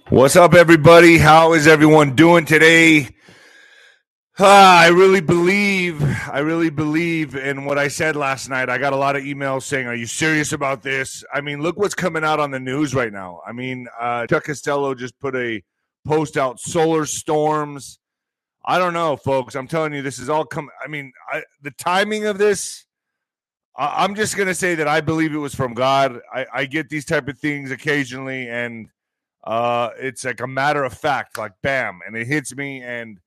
What's up, everybody? How is everyone doing today? I really believe in what I said last night. I got a lot of emails saying, "Are you serious about this?" I mean, look what's coming out on the news right now. I mean, Chuck Costello just put a post out, solar storms. I don't know, folks. I'm telling you, this is all coming. I mean, the timing of this, I'm just going to say that I believe it was from God. I get these type of things occasionally, and it's like a matter of fact, like bam, and it hits me. And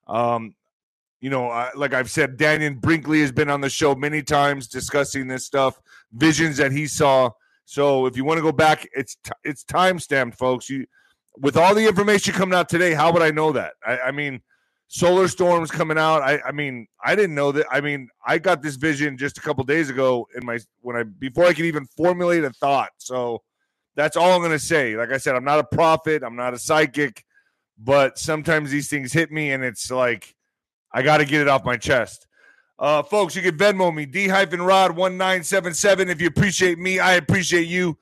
like I've said, Daniel Brinkley has been on the show many times discussing this stuff, visions that he saw. So if you want to go back, it's time stamped, folks. With all the information coming out today, how would I know that? I mean, solar storms coming out. I mean, I didn't know that. I mean, I got this vision just a couple days ago before I could even formulate a thought. So that's all I'm going to say. Like I said, I'm not a prophet. I'm not a psychic, but sometimes these things hit me, and it's like I got to get it off my chest. Folks, you can Venmo me, D-Rod1977. If you appreciate me, I appreciate you.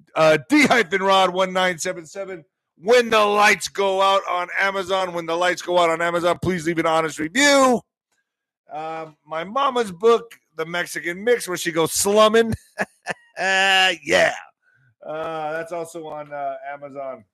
D-Rod1977. When the lights go out on Amazon, please leave an honest review. My mama's book, The Mexican Mix, where she goes slumming. Yeah. That's also on Amazon.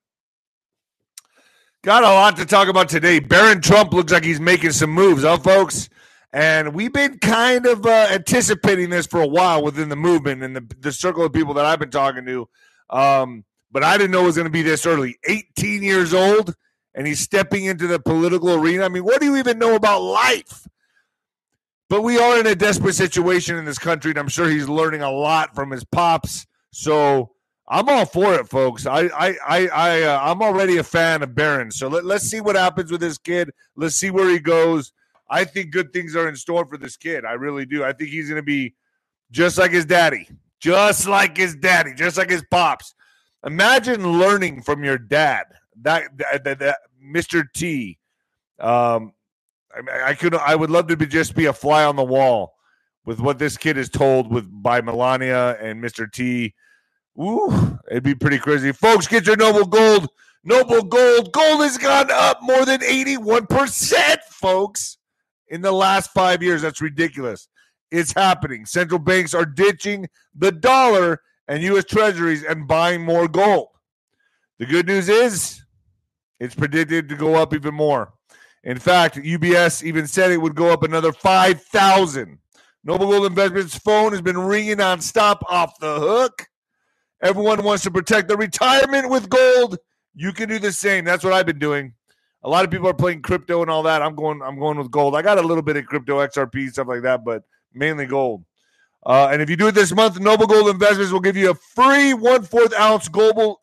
Got a lot to talk about today. Barron Trump looks like he's making some moves, huh, folks? And we've been kind of anticipating this for a while within the movement and the circle of people that I've been talking to. But I didn't know it was going to be this early. 18 years old, and he's stepping into the political arena. I mean, what do you even know about life? But we are in a desperate situation in this country, and I'm sure he's learning a lot from his pops. So I'm all for it, folks. I'm already a fan of Barron. So let's see what happens with this kid. Let's see where he goes. I think good things are in store for this kid. I really do. I think he's going to be just like his daddy, just like his pops. Imagine learning from your dad, that Mr. T. I would love to just be a fly on the wall with what this kid is told by Melania and Mr. T. Ooh, it'd be pretty crazy. Folks, get your Noble Gold. Noble Gold. Gold has gone up more than 81%, folks, in the last 5 years. That's ridiculous. It's happening. Central banks are ditching the dollar and U.S. Treasuries and buying more gold. The good news is it's predicted to go up even more. In fact, UBS even said it would go up another 5,000. Noble Gold Investments' phone has been ringing nonstop off the hook. Everyone wants to protect their retirement with gold. You can do the same. That's what I've been doing. A lot of people are playing crypto and all that. I'm going with gold. I got a little bit of crypto, XRP, stuff like that, but mainly gold. And if you do it this month, Noble Gold Investments will give you a free 1/4 ounce global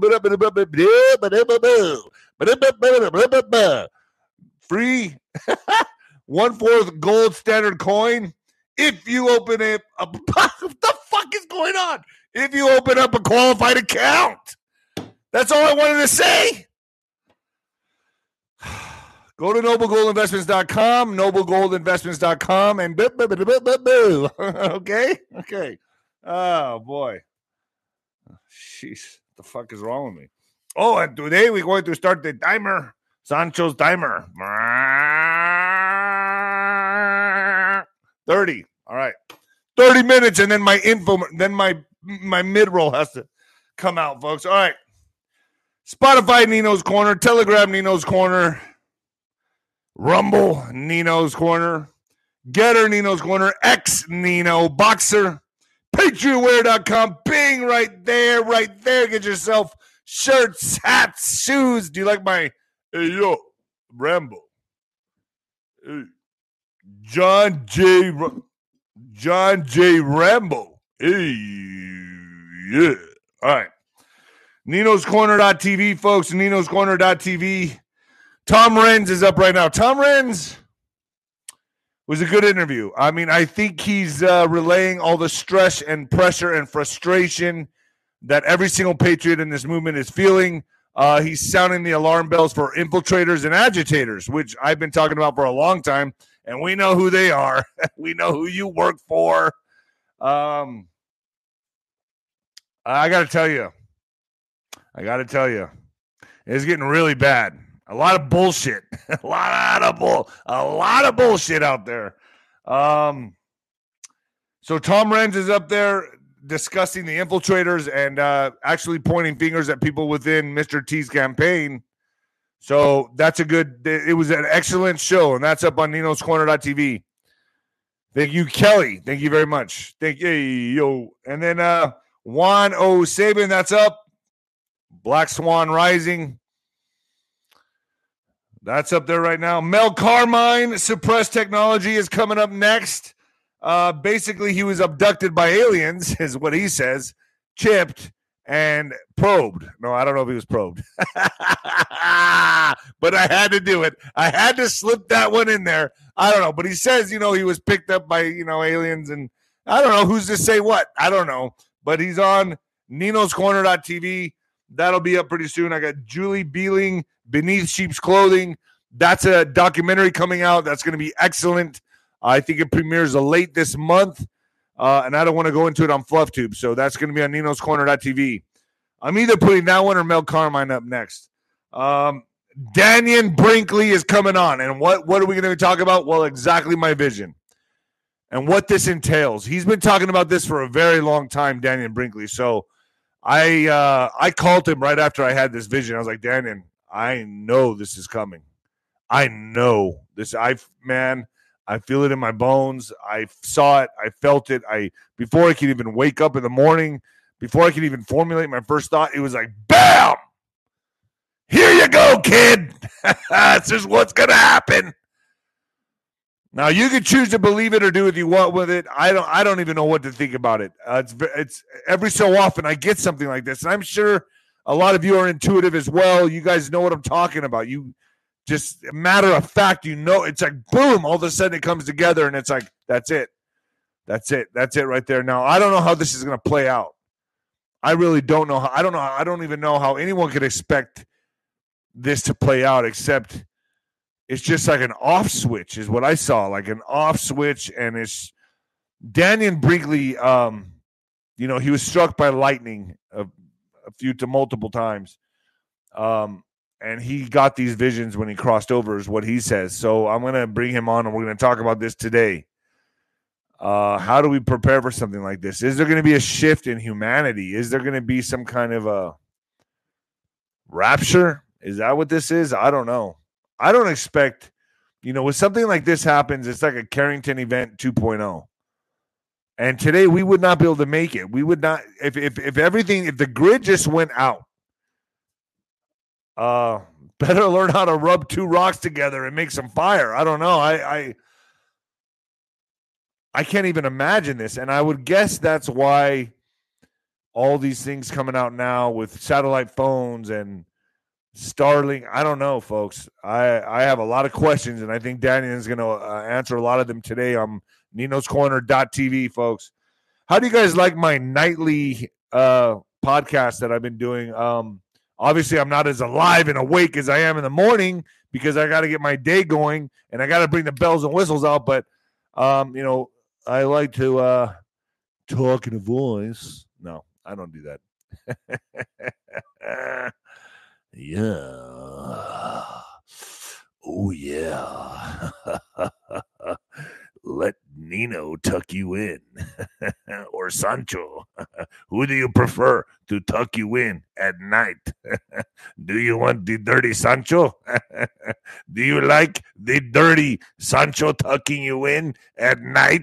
free 1/4 gold standard coin if you open what the fuck is going on? If you open up a qualified account. That's all I wanted to say. Go to noblegoldinvestments.com, noblegoldinvestments.com, and boo. Okay. Oh, boy. Jeez, what the fuck is wrong with me? Oh, and today we're going to start the timer, Sancho's timer. 30. All right. 30 minutes, and then my mid-roll has to come out, folks. All right. Spotify, Nino's Corner. Telegram, Nino's Corner. Rumble, Nino's Corner. Getter, Nino's Corner. X, Nino. Boxer. PatriotWear.com. Bing, right there. Get yourself shirts, hats, shoes. Do you like my, hey, yo, Rambo? Hey, John J. Rambo. Hey, yeah. All right. Nino'sCorner.tv, folks. Nino'sCorner.tv. Tom Renz is up right now. Tom Renz was a good interview. I mean, I think he's relaying all the stress and pressure and frustration that every single patriot in this movement is feeling. He's sounding the alarm bells for infiltrators and agitators, which I've been talking about for a long time, and we know who they are. We know who you work for. I got to tell you, It's getting really bad. A lot of bullshit. a lot of bullshit out there. So Tom Renz is up there discussing the infiltrators and actually pointing fingers at people within Mr. T's campaign. So that's it was an excellent show, and that's up on ninoscorner.tv. Thank you, Kelly. Thank you very much. Thank you, yo. And then Juan O. Sabin, that's up. Black Swan Rising. That's up there right now. Mel Carmine, Suppressed Technology, is coming up next. Basically, he was abducted by aliens, is what he says, chipped, and probed. No, I don't know if he was probed. But I had to do it. I had to slip that one in there. I don't know. But he says, he was picked up by, aliens. And I don't know who's to say what. I don't know. But he's on ninoscorner.tv. That'll be up pretty soon. I got Julie Beeling, Beneath Sheep's Clothing. That's a documentary coming out. That's going to be excellent. I think it premieres late this month. And I don't want to go into it on FluffTube. So that's going to be on ninoscorner.tv. I'm either putting that one or Mel Carmine up next. Dannion Brinkley is coming on. And what are we going to talk about? Well, exactly my vision and what this entails. He's been talking about this for a very long time, Dannion Brinkley. So I called him right after I had this vision. I was like, Dannion, I know this is coming. I know this. I feel it in my bones. I saw it. I felt it. Before I could even wake up in the morning, before I could even formulate my first thought, it was like, bam! Here you go, kid. This is what's going to happen. Now, you can choose to believe it or do what you want with it. I don't even know what to think about it. It's every so often I get something like this, and I'm sure a lot of you are intuitive as well. You guys know what I'm talking about. You just, matter of fact, it's like, boom, all of a sudden it comes together, and it's like, that's it. That's it. That's it right there. Now, I don't know how this is going to play out. I really don't know. I don't even know how anyone could expect this to play out, except it's just like an off switch is what I saw, like an off switch. And it's Dannion Brinkley. He was struck by lightning multiple times. And he got these visions when he crossed over, is what he says. So I'm going to bring him on, and we're going to talk about this today. How do we prepare for something like this? Is there going to be a shift in humanity? Is there going to be some kind of a rapture? Is that what this is? I don't know. I don't expect, when something like this happens, it's like a Carrington event 2.0. And today we would not be able to make it. We would not, if the grid just went out, better learn how to rub two rocks together and make some fire. I don't know. I can't even imagine this. And I would guess that's why all these things coming out now with satellite phones and Starlink. I don't know, folks. I have a lot of questions, and I think Dannion is going to answer a lot of them today on ninoscorner.tv, folks. How do you guys like my nightly podcast that I've been doing? Obviously, I'm not as alive and awake as I am in the morning because I got to get my day going, and I got to bring the bells and whistles out. But, I like to talk in a voice. No, I don't do that. Yeah. Oh, yeah. Let Nino tuck you in. Or Sancho. Who do you prefer to tuck you in at night? Do you want the dirty Sancho? Do you like the dirty Sancho tucking you in at night?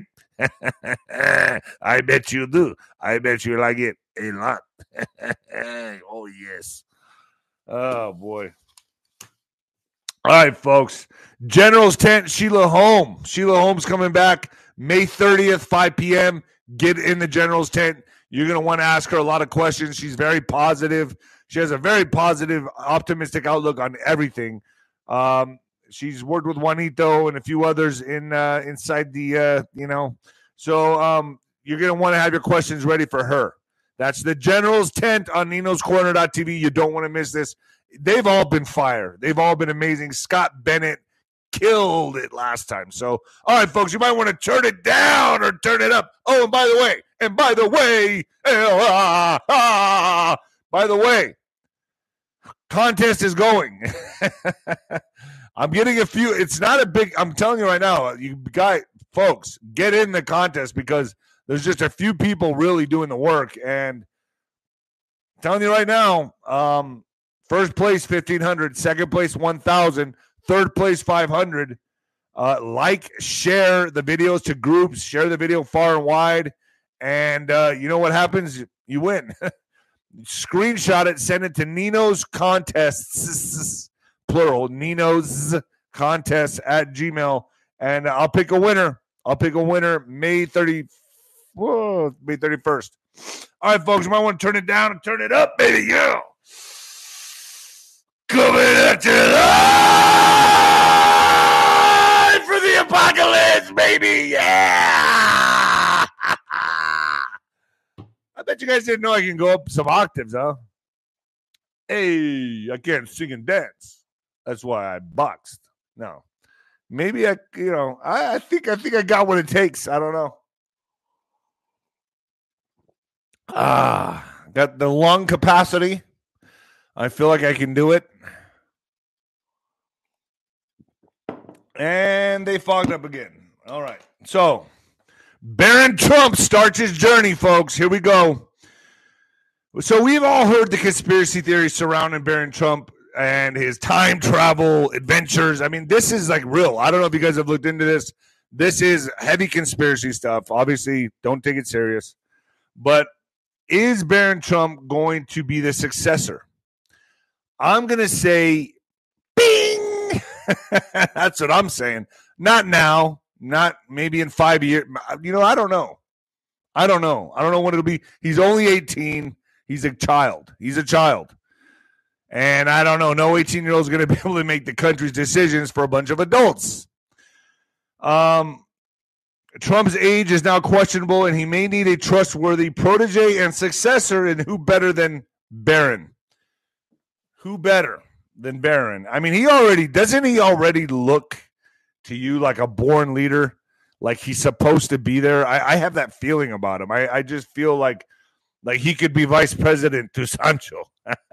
I bet you do. I bet you like it a lot. Oh, yes. Oh, boy. All right, folks. General's Tent, Sheila Holm. Sheila Holm's coming back May 30th, 5 p.m. Get in the General's Tent. You're going to want to ask her a lot of questions. She's very positive. She has a very positive, optimistic outlook on everything. She's worked with Juanito and a few others inside the, So you're going to want to have your questions ready for her. That's the General's Tent on ninoscorner.tv. You don't want to miss this. They've all been fire. They've all been amazing. Scott Bennett killed it last time. So, all right, folks, you might want to turn it down or turn it up. Oh, and by the way, by the way, Contest is going. I'm getting a few. It's not a big. I'm telling you right now, folks, get in the contest because there's just a few people really doing the work. And I'm telling you right now, first place 1,500, second place 1,000, third place 500. Share the videos to groups, share the video far and wide, and you know what happens? You win. Screenshot it, send it to Nino's Contests, plural, Nino's Contests at Gmail, and I'll pick a winner. May 31st. All right, folks, you might want to turn it down and turn it up, baby. Yeah. Coming at you live for the apocalypse, baby. Yeah. I bet you guys didn't know I can go up some octaves, huh? Hey, I can't sing and dance. That's why I boxed. No. Maybe I think I got what it takes. I don't know. Got the lung capacity. I feel like I can do it. And they fogged up again. All right. So, Barron Trump starts his journey, folks. Here we go. So, we've all heard the conspiracy theories surrounding Barron Trump and his time travel adventures. I mean, this is like real. I don't know if you guys have looked into this. This is heavy conspiracy stuff. Obviously, don't take it serious. But is Barron Trump going to be the successor? I'm going to say, bing! That's what I'm saying. Not now. Not maybe in 5 years. I don't know. I don't know what it'll be. He's only 18. He's a child. And I don't know. No 18-year-old is going to be able to make the country's decisions for a bunch of adults. Trump's age is now questionable, and he may need a trustworthy protege and successor. And who better than Barron? Who better than Barron? I mean, doesn't he already look to you like a born leader? Like he's supposed to be there? I have that feeling about him. I just feel like he could be vice president to Sancho.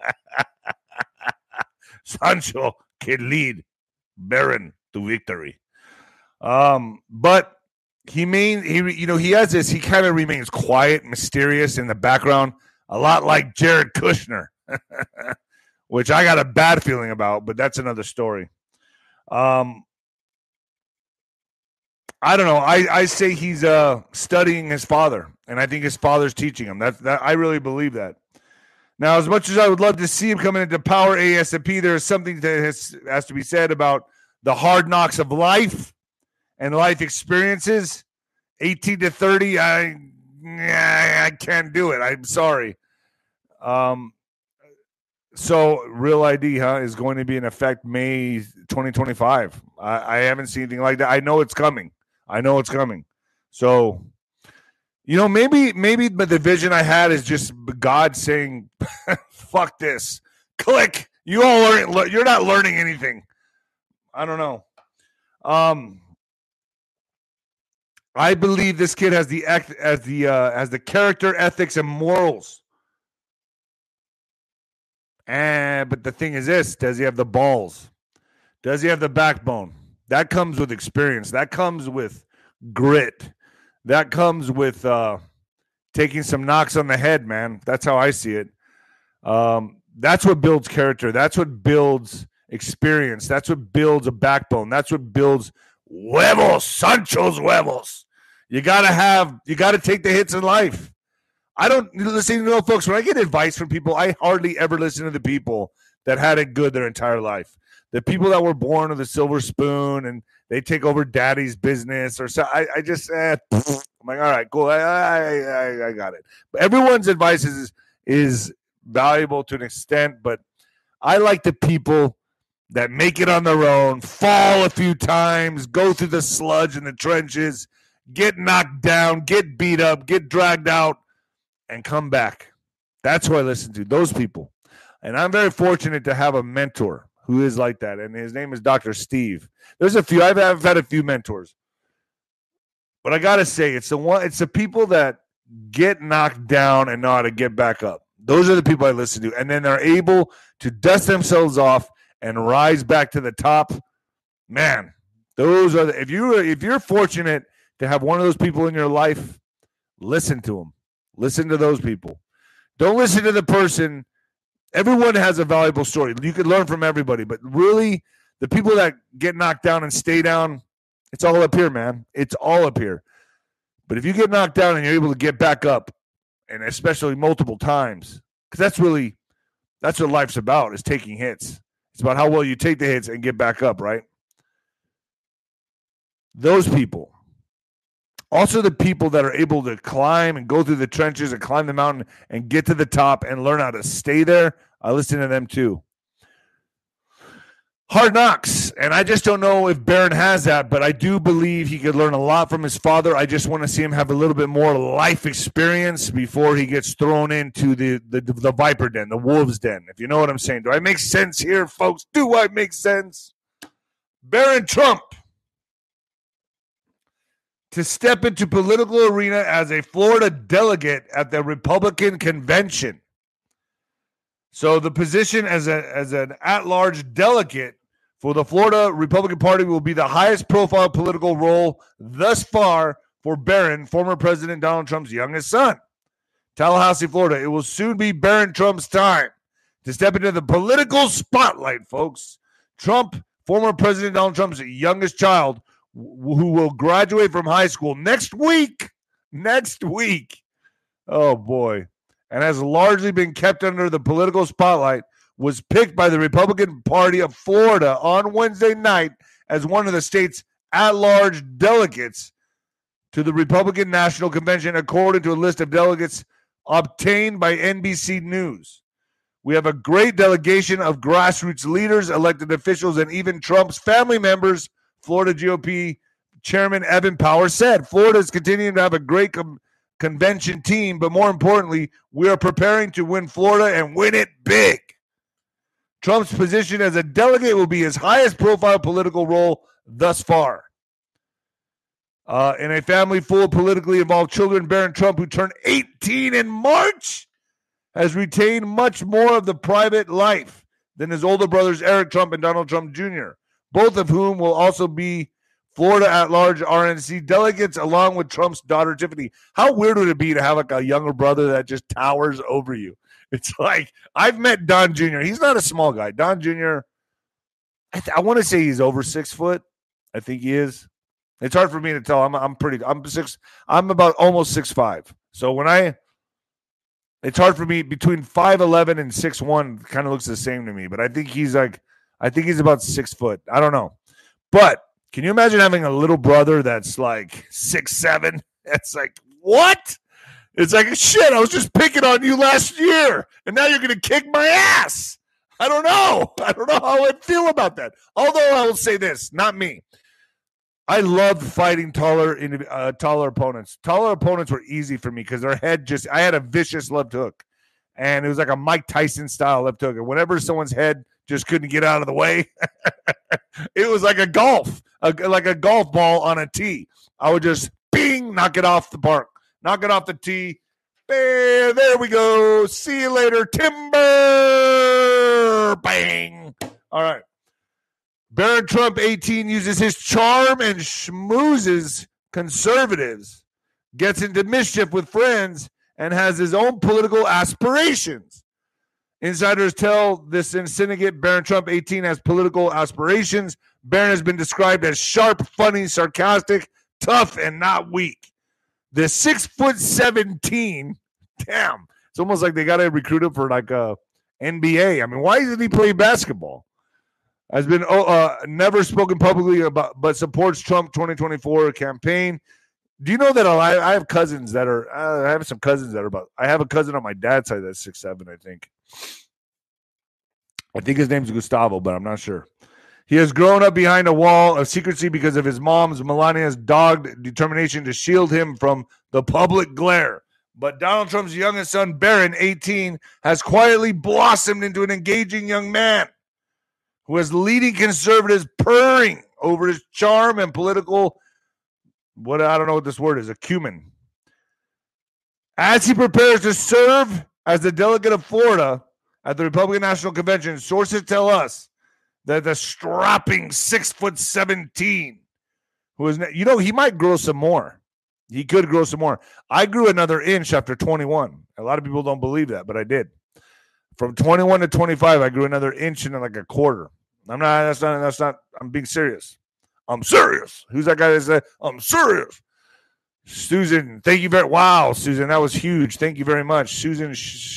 Sancho can lead Barron to victory. But he has this. He kind of remains quiet, mysterious in the background, a lot like Jared Kushner, which I got a bad feeling about. But that's another story. I don't know. I say he's studying his father, and I think his father's teaching him. That I really believe that. Now, as much as I would love to see him coming into power ASAP, there is something that has to be said about the hard knocks of life and life experiences. 18 to 30, I can't do it. I'm sorry. So Real ID, is going to be in effect May 2025. I haven't seen anything like that. I know it's coming. So, maybe the vision I had is just God saying, fuck this. Click. You all you're not learning anything. I don't know. I believe this kid has the character, ethics, and morals. But the thing is this, does he have the balls? Does he have the backbone? That comes with experience. That comes with grit. That comes with taking some knocks on the head, man. That's how I see it. That's what builds character. That's what builds experience. That's what builds a backbone. That's what builds huevos, Sancho's huevos. You gotta take the hits in life. I don't listen to folks. When I get advice from people, I hardly ever listen to the people that had it good their entire life. The people that were born with a silver spoon and they take over daddy's business or so. I just I'm like, all right, cool. I got it. But everyone's advice is valuable to an extent, but I like the people that make it on their own, fall a few times, go through the sludge in the trenches, get knocked down, get beat up, get dragged out, and come back. That's who I listen to, those people. And I'm very fortunate to have a mentor who is like that, and his name is Dr. Steve. There's a few. I've had a few mentors. But I got to say, it's the people that get knocked down and know how to get back up. Those are the people I listen to. And then they're able to dust themselves off and rise back to the top. Man, those are if you're fortunate to have one of those people in your life, listen to them. Listen to those people. Don't listen to the person. Everyone has a valuable story. You can learn from everybody, but really, the people that get knocked down and stay down, it's all up here, man. It's all up here. But if you get knocked down and you're able to get back up, and especially multiple times, because that's what life's about, is taking hits. It's about how well you take the hits and get back up, right? Those people. Also, the people that are able to climb and go through the trenches and climb the mountain and get to the top and learn how to stay there, I listen to them too. Hard knocks, and I just don't know if Barron has that, but I do believe he could learn a lot from his father. I just want to see him have a little bit more life experience before he gets thrown into the Viper Den, the Wolves Den, if you know what I'm saying. Do I make sense here, folks? Do I make sense? Barron Trump to step into political arena as a Florida delegate at the Republican convention. So the position as an at-large delegate for the Florida Republican Party will be the highest profile political role thus far for Barron, former President Donald Trump's youngest son. Tallahassee, Florida. It will soon be Barron Trump's time to step into the political spotlight, folks. Trump, former President Donald Trump's youngest child, who will graduate from high school next week. Oh, boy. And has largely been kept under the political spotlight, was picked by the Republican Party of Florida on Wednesday night as one of the state's at-large delegates to the Republican National Convention, according to a list of delegates obtained by NBC News. We have a great delegation of grassroots leaders, elected officials, and even Trump's family members, Florida GOP Chairman Evan Powers said. Florida is continuing to have a great convention team, but more importantly, we are preparing to win Florida and win it big. Trump's position as a delegate will be his highest profile political role thus far. In a family full of politically involved children, Barron Trump, who turned 18 in March, has retained much more of the private life than his older brothers Eric Trump and Donald Trump Jr., both of whom will also be Florida at-large RNC delegates, along with Trump's daughter, Tiffany. How weird would it be to have like a younger brother that just towers over you? It's like, I've met Don Jr. He's not a small guy. Don Jr., I want to say he's over 6 foot. I think he is. It's hard for me to tell. I'm about almost 6'5". So it's hard for me, between 5'11" and 6'1", kind of looks the same to me. But I think he's about 6 foot. I don't know. But can you imagine having a little brother that's like 6'7"? It's like, what? It's like, shit, I was just picking on you last year, and now you're going to kick my ass. I don't know how I feel about that. Although I will say this, not me. I loved fighting taller opponents. Taller opponents were easy for me because their head I had a vicious left hook. And it was like a Mike Tyson style left hook. And whenever someone's head just couldn't get out of the way, it was like a golf ball on a tee. I would just, bing, knock it off the park. Knock it off the tee. There we go. See you later, Timber. Bang. All right. Barron Trump, 18, uses his charm and schmoozes conservatives, gets into mischief with friends, and has his own political aspirations. Insiders tell this syndicate Barron Trump, 18, has political aspirations. Barron has been described as sharp, funny, sarcastic, tough, and not weak. The 6'17", damn, it's almost like they got to recruit him for like a NBA. I mean, why doesn't he play basketball? Has been never spoken publicly about, but supports Trump 2024 campaign. Do you know that I have cousins that are? I have some cousins that are about. I have a cousin on my dad's side that's 6'7", I think. I think his name's Gustavo, but I'm not sure. He has grown up behind a wall of secrecy because of his mom's, Melania's, dogged determination to shield him from the public glare. But Donald Trump's youngest son, Barron, 18, has quietly blossomed into an engaging young man who has leading conservatives purring over his charm and political, I don't know what this word is, acumen. As he prepares to serve As the delegate of Florida at the Republican National Convention, sources tell us that the strapping 6'17", who is, he might grow some more. He could grow some more. I grew another inch after 21. A lot of people don't believe that, but I did. From 21 to 25, I grew another inch and like a quarter. That's not, I'm being serious. I'm serious. Who's that guy that said, I'm serious? Susan, thank you very wow, Susan, that was huge. Thank you very much. Susan,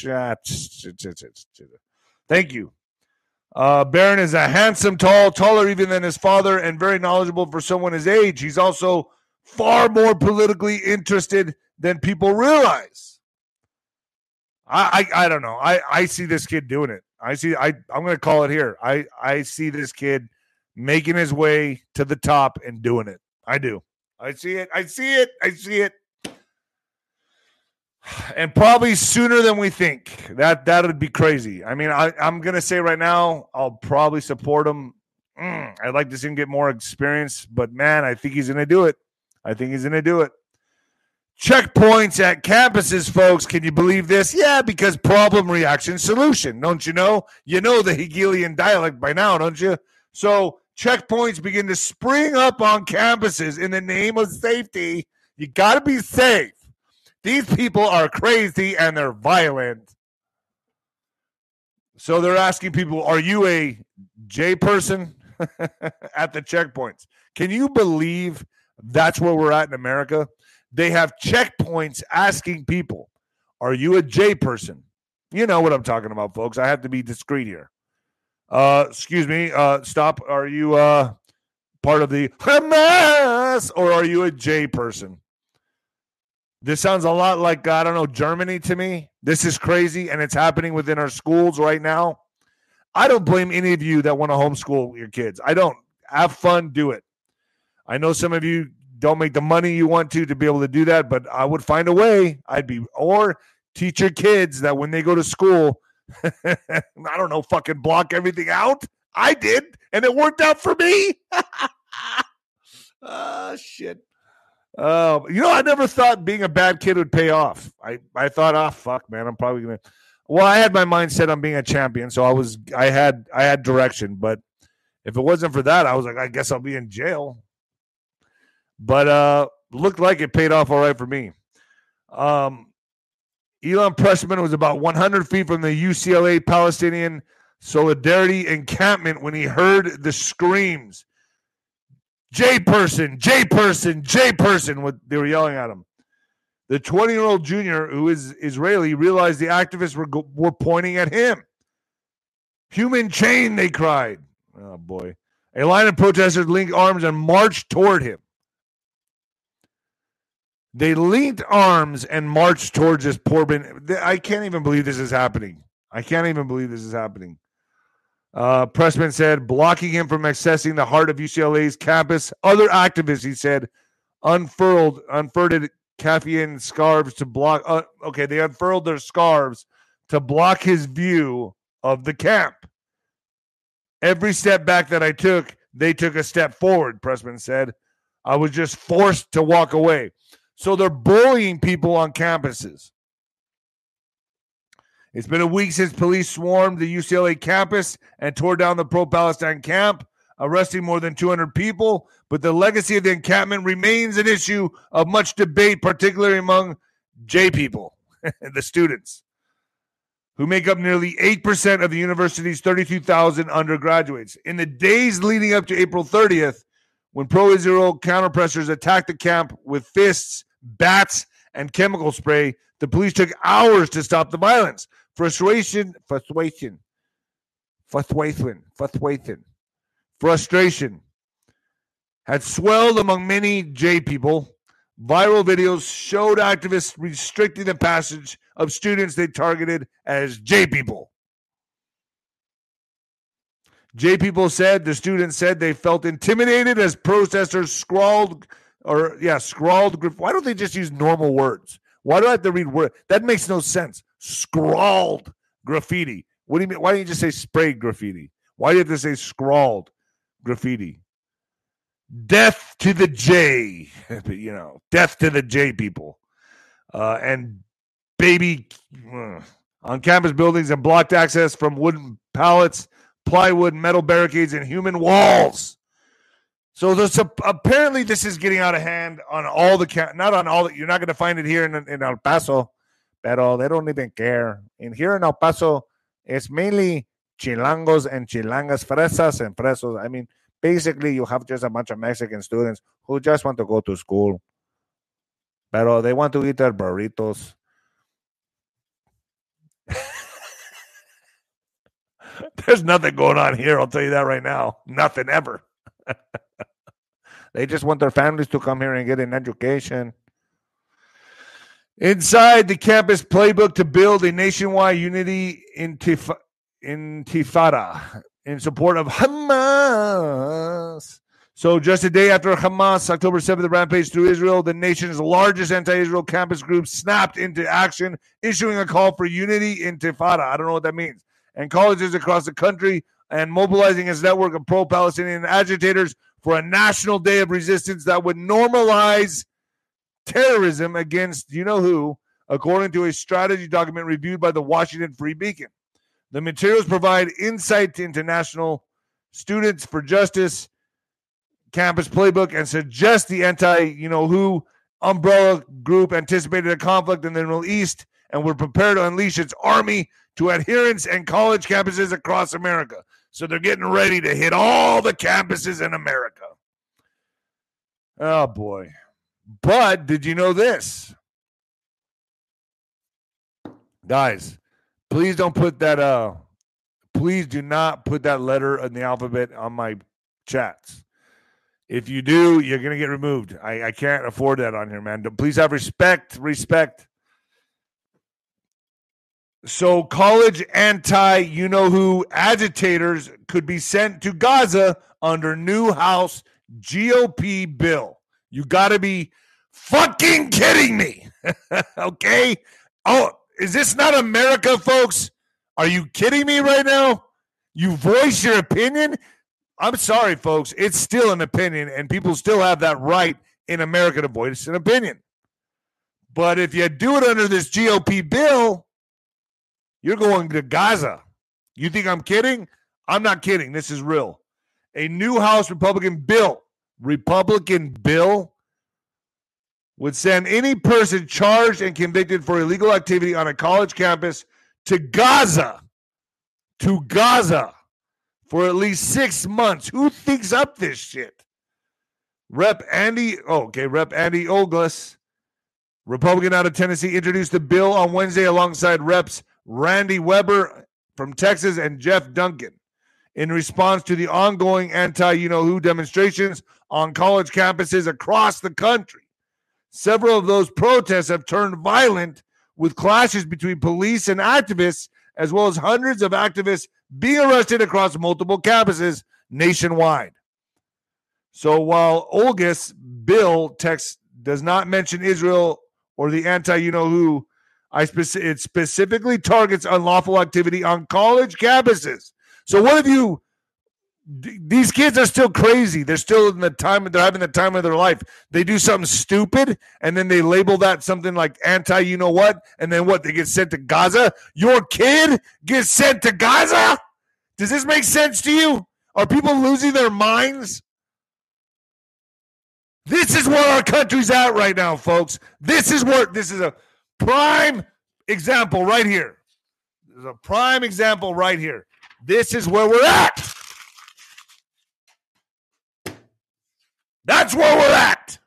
thank you. Barron is a handsome, taller even than his father, and very knowledgeable for someone his age. He's also far more politically interested than people realize. I don't know. I see this kid doing it. I'm going to call it here. I see this kid making his way to the top and doing it. I do. I see it. And probably sooner than we think. That would be crazy. I mean, I'm going to say right now, I'll probably support him. I'd like to see him get more experience, but man, I think he's going to do it. Checkpoints at campuses, folks. Can you believe this? Yeah, because problem, reaction, solution. Don't you know? You know the Hegelian dialect by now, don't you? So checkpoints begin to spring up on campuses in the name of safety. You got to be safe. These people are crazy and they're violent. So they're asking people, are you a J person at the checkpoints? Can you believe that's where we're at in America? They have checkpoints asking people, are you a J person? You know what I'm talking about, folks. I have to be discreet here. Excuse me. Stop. Are you part of the Hamas or are you a J person? This sounds a lot like, I don't know, Germany to me. This is crazy, and it's happening within our schools right now. I don't blame any of you that want to homeschool your kids. I don't. Have fun, do it. I know some of you don't make the money you want to be able to do that, but I would find a way. Or teach your kids that when they go to school, I don't know, fucking block everything out. I did, and it worked out for me. Shit. I never thought being a bad kid would pay off. I thought, fuck, man, I'm probably gonna. Well, I had my mindset on being a champion, so I had direction. But if it wasn't for that, I was like, I guess I'll be in jail. But looked like it paid off all right for me. Elon Pressman was about 100 feet from the UCLA Palestinian Solidarity encampment when he heard the screams. J person, what they were yelling at him. The 20-year-old junior, who is Israeli, realized the activists were pointing at him. Human chain, they cried. Oh, boy. A line of protesters linked arms and marched toward him. They linked arms and marched towards this poor man. I can't even believe this is happening. Pressman said, blocking him from accessing the heart of UCLA's campus. Other activists, he said, unfurled Kafian scarves to block. They unfurled their scarves to block his view of the camp. Every step back that I took, they took a step forward, Pressman said. I was just forced to walk away. So they're bullying people on campuses. It's been a week since police swarmed the UCLA campus and tore down the pro-Palestine camp, arresting more than 200 people. But the legacy of the encampment remains an issue of much debate, particularly among J people, the students, who make up nearly 8% of the university's 32,000 undergraduates. In the days leading up to April 30th, when pro-Israel counterpressors attacked the camp with fists, bats, and chemical spray, the police took hours to stop the violence. Frustration had swelled among many J people. Viral videos showed activists restricting the passage of students they targeted as J people. J people said, the students said they felt intimidated as protesters scrawled. Why don't they just use normal words? Why do I have to read words? That makes no sense. Scrawled graffiti. What do you mean? Why don't you just say sprayed graffiti? Why do you have to say scrawled graffiti? Death to the J. Death to the J people. And baby, on campus buildings and blocked access from wooden pallets, plywood, metal barricades, and human walls. So apparently this is getting out of hand on all the not on all. You're not going to find it here in El Paso, pero they don't even care. And here in El Paso, it's mainly chilangos and chilangas, fresas and fresos. I mean, basically, you have just a bunch of Mexican students who just want to go to school, pero they want to eat their burritos. There's nothing going on here, I'll tell you that right now. Nothing ever. They just want their families to come here and get an education. Inside the campus playbook to build a nationwide unity intifada in support of Hamas. So just a day after Hamas, October 7th, rampage through Israel, the nation's largest anti-Israel campus group snapped into action, issuing a call for unity intifada. I don't know what that means. And colleges across the country and mobilizing its network of pro-Palestinian agitators for a national day of resistance that would normalize terrorism against you-know-who, according to a strategy document reviewed by the Washington Free Beacon. The materials provide insight into National Students for Justice campus playbook and suggest the anti-you-know-who umbrella group anticipated a conflict in the Middle East and were prepared to unleash its army to adherents and college campuses across America. So they're getting ready to hit all the campuses in America. Oh, boy. But did you know this? Guys, please don't put that, please do not put that letter in the alphabet on my chats. If you do, you're going to get removed. I can't afford that on here, man. Please have respect. So college anti-you-know-who agitators could be sent to Gaza under new House GOP bill. You got to be fucking kidding me. Okay? Oh, is this not America, folks? Are you kidding me right now? You voice your opinion? I'm sorry, folks. It's still an opinion, and people still have that right in America to voice an opinion. But if you do it under this GOP bill, you're going to Gaza. You think I'm kidding? I'm not kidding. This is real. A new House Republican bill would send any person charged and convicted for illegal activity on a college campus to Gaza for at least 6 months. Who thinks up this shit? Rep. Andy Ogles, Republican out of Tennessee, introduced the bill on Wednesday alongside Reps. Randy Weber from Texas and Jeff Duncan in response to the ongoing anti-you-know-who demonstrations on college campuses across the country. Several of those protests have turned violent with clashes between police and activists, as well as hundreds of activists being arrested across multiple campuses nationwide. So while Olga's bill text does not mention Israel or the anti-you-know-who, it specifically targets unlawful activity on college campuses. So what if you these kids are still crazy. They're still in the time, they're having the time of their life. They do something stupid, and then they label that something like anti-you-know-what, and then what? They get sent to Gaza? Your kid gets sent to Gaza? Does this make sense to you? Are people losing their minds? This is where our country's at right now, folks. This is a prime example right here. There's a prime example right here. This is where we're at. That's where we're at.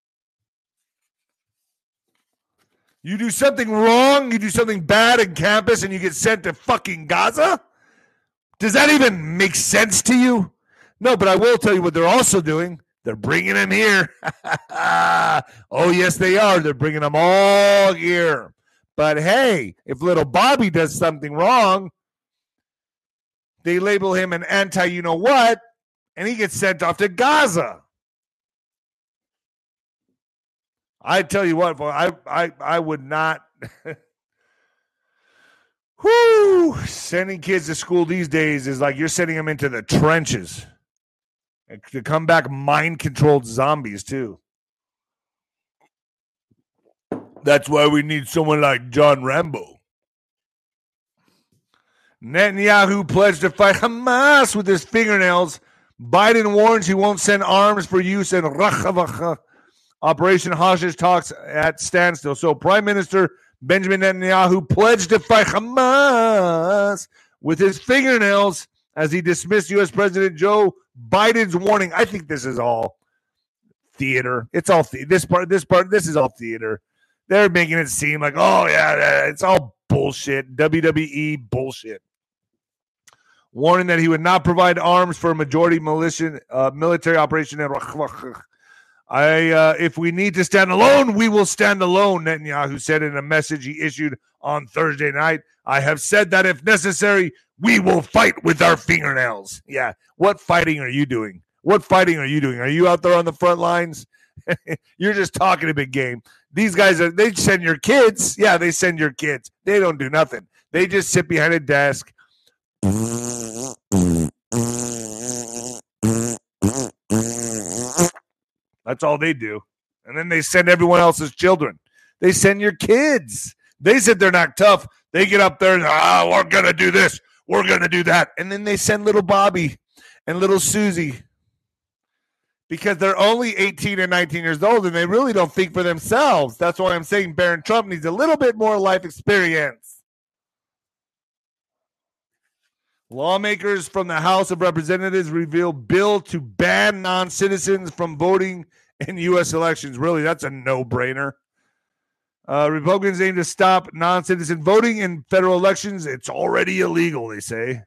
You do something wrong, you do something bad in campus, and you get sent to fucking Gaza? Does that even make sense to you? No, but I will tell you what they're also doing. They're bringing them here. Oh, yes, they are. They're bringing them all here. But hey, if little Bobby does something wrong, they label him an anti-you-know-what, and he gets sent off to Gaza. I tell you what, I would not. Whoo! Sending kids to school these days is like you're sending them into the trenches. And to come back mind-controlled zombies, too. That's why we need someone like John Rambo. Netanyahu pledged to fight Hamas with his fingernails. Biden warns he won't send arms for use in Rafah. Operation Hostage talks at standstill. So Prime Minister Benjamin Netanyahu pledged to fight Hamas with his fingernails as he dismissed U.S. President Joe Biden's warning. I think this is all theater. It's all this is all theater. They're making it seem like, oh yeah, it's all bullshit. WWE bullshit. Warning that he would not provide arms for a majority military operation in Rafah. If we need to stand alone, we will stand alone, Netanyahu said in a message he issued on Thursday night. I have said that if necessary, we will fight with our fingernails. Yeah, what fighting are you doing? What fighting are you doing? Are you out there on the front lines? You're just talking a big game. These guys, they send your kids. Yeah, they send your kids. They don't do nothing. They just sit behind a desk. That's all they do. And then they send everyone else's children. They send your kids. They said they're not tough. They get up there and, we're going to do this. We're going to do that. And then they send little Bobby and little Susie because they're only 18 and 19 years old and they really don't think for themselves. That's why I'm saying Barron Trump needs a little bit more life experience. Lawmakers from the House of Representatives reveal bill to ban non-citizens from voting in U.S. elections. Really, that's a no-brainer. Republicans aim to stop non-citizen voting in federal elections. It's already illegal, they say.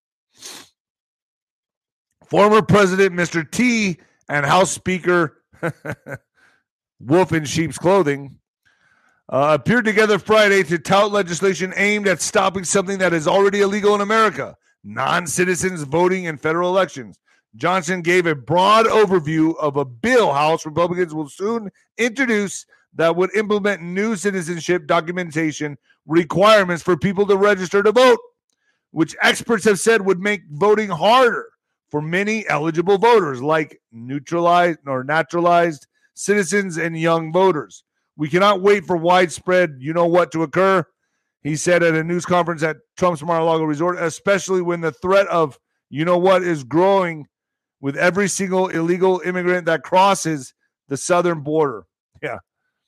Former President Mr. T and House Speaker Wolf in Sheep's Clothing appeared together Friday to tout legislation aimed at stopping something that is already illegal in America. Non-citizens voting in federal elections. Johnson gave a broad overview of a bill House Republicans will soon introduce that would implement new citizenship documentation requirements for people to register to vote, which experts have said would make voting harder for many eligible voters like naturalized citizens and young voters. We cannot wait for widespread you-know-what to occur, he said at a news conference at Trump's Mar-a-Lago resort, especially when the threat of you-know-what is growing with every single illegal immigrant that crosses the southern border. Yeah.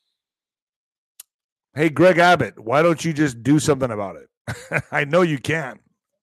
Hey, Greg Abbott, why don't you just do something about it? I know you can.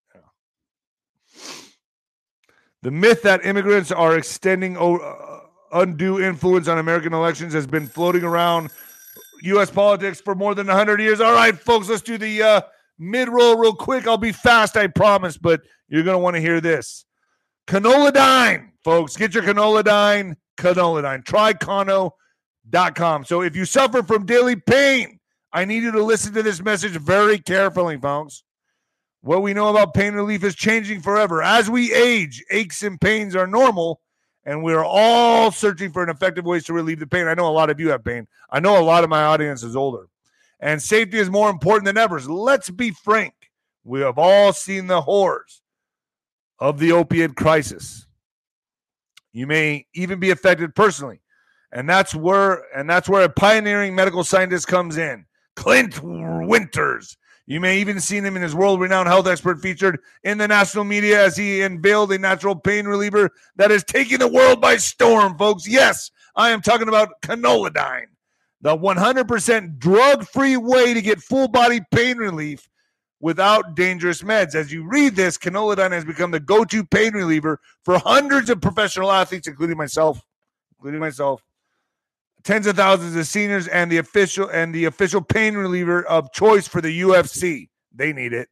The myth that immigrants are extending undue influence on American elections has been floating around U.S. politics for more than 100 years. All right, folks, let's do the mid-roll real quick. I'll be fast, I promise, but you're going to want to hear this. Canoladine, folks. Get your Canoladine. Try Kano.com. So if you suffer from daily pain, I need you to listen to this message very carefully, folks. What we know about pain relief is changing forever. As we age, aches and pains are normal, and we're all searching for an effective ways to relieve the pain. I know a lot of you have pain. I know a lot of my audience is older. And safety is more important than ever. So let's be frank. We have all seen the horrors of the opiate crisis. You may even be affected personally. And that's where a pioneering medical scientist comes in. Clint Winters. You may even seen him in his world-renowned health expert featured in the national media as he unveiled a natural pain reliever that is taking the world by storm, folks. Yes, I am talking about Canoladine, the 100% drug-free way to get full-body pain relief without dangerous meds. As you read this, Canoladine has become the go-to pain reliever for hundreds of professional athletes, including myself, tens of thousands of seniors, and the official pain reliever of choice for the UFC. They need it.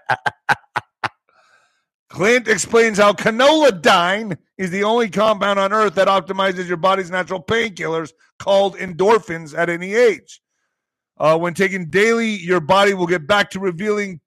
Clint explains how Canoladine is the only compound on earth that optimizes your body's natural painkillers called endorphins at any age. When taken daily, your body will get back to relieving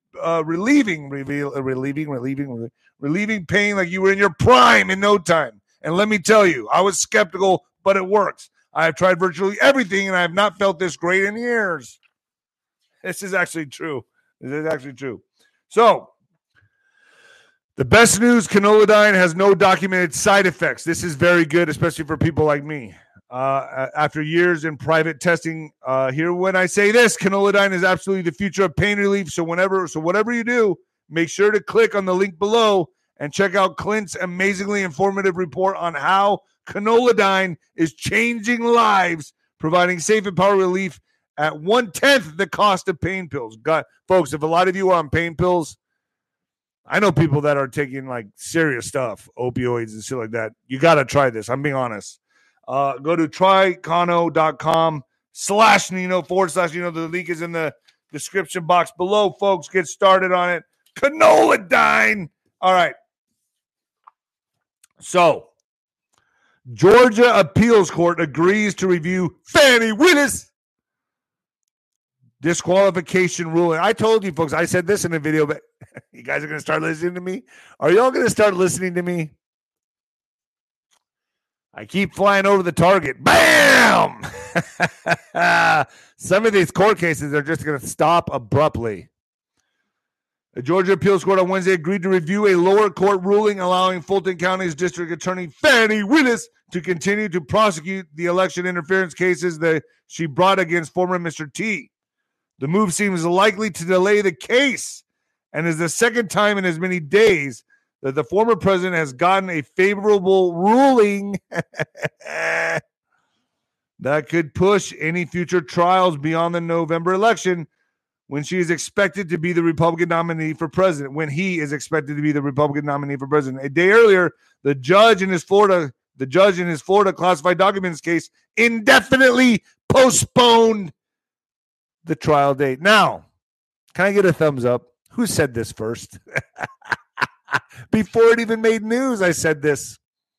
pain like you were in your prime in no time. And let me tell you, I was skeptical, but it works. I have tried virtually everything, and I have not felt this great in years. This is actually true. So, the best news, Canoladine has no documented side effects. This is very good, especially for people like me. After years in private testing, here when I say this, Canoladine is absolutely the future of pain relief. So whatever you do, Make sure to click on the link below and check out Clint's amazingly informative report on how Canoladine is changing lives, providing safe and power relief at 1/10 the cost of pain pills. God, folks, if a lot of you are on pain pills, I know people that are taking like serious stuff, opioids and shit like that. You got to try this. I'm being honest. Go to trycano.com/Nino/Nino. The link is in the description box below, folks. Get started on it. Canoladine. All right. So, Georgia Appeals Court agrees to review Fani Willis disqualification ruling. I told you, folks, I said this in a video, but you guys are going to start listening to me? Are y'all going to start listening to me? I keep flying over the target. Bam! Some of these court cases are just going to stop abruptly. The Georgia Appeals Court on Wednesday agreed to review a lower court ruling allowing Fulton County's District Attorney Fani Willis to continue to prosecute the election interference cases that she brought against former Mr. T. The move seems likely to delay the case and is the second time in as many days that the former president has gotten a favorable ruling that could push any future trials beyond the November election when she is expected to be the Republican nominee for president, when he is expected to be the Republican nominee for president. A day earlier, the judge in his Florida classified documents case indefinitely postponed the trial date. Now, can I get a thumbs up? Who said this first? Before it even made news, I said this.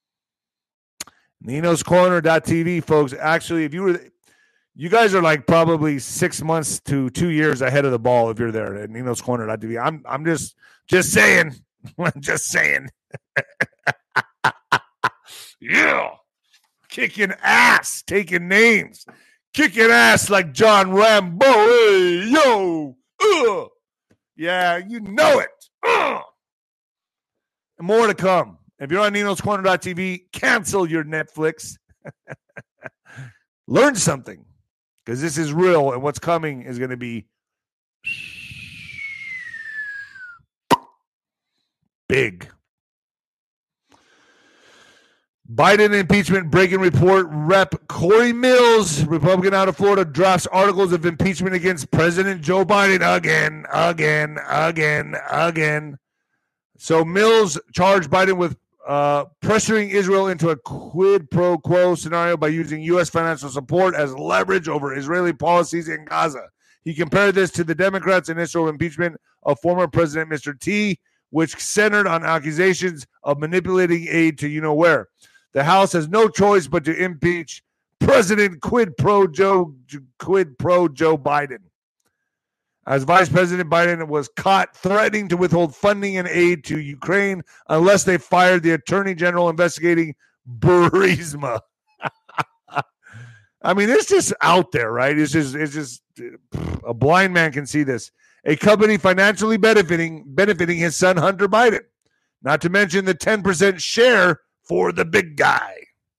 Nino'sCorner.tv, folks. Actually, you guys are like probably 6 months to 2 years ahead of the ball if you're there at Nino'sCorner.tv. I'm just saying. I'm just saying. Yeah. Kicking ass, taking names. Kicking ass like John Rambo. Hey, yo. Yeah, you know it. And more to come. If you're on Nino'sCorner.tv, cancel your Netflix. Learn something. Because this is real, and what's coming is going to be big. Biden impeachment breaking report. Rep. Corey Mills, Republican out of Florida, drafts articles of impeachment against President Joe Biden again. So Mills charged Biden with pressuring Israel into a quid pro quo scenario by using U.S. financial support as leverage over Israeli policies in Gaza. He compared this to the Democrats' initial impeachment of former President Mr. T, which centered on accusations of manipulating aid to you-know-where. The House has no choice but to impeach President quid pro Joe Biden. As Vice President Biden was caught threatening to withhold funding and aid to Ukraine unless they fired the Attorney General investigating Burisma. I mean, it's just out there, right? It's just a blind man can see this. A company financially benefiting his son Hunter Biden, not to mention the 10% share for the big guy.